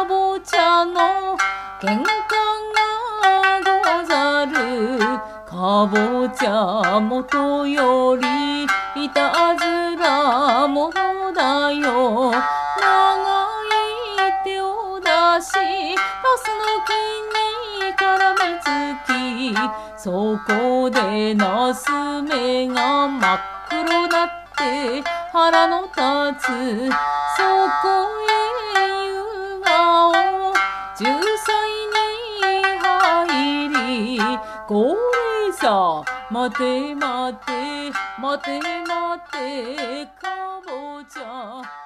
かぼちゃの喧嘩がござる。かぼちゃもとよりいたずら者だよ。長い手を出しナスの木に絡みつき、そこでナス目が真っ黒だって腹の立つ。そこへ夕顔仲裁に入り、これさ待て待て待て待てかぼちゃ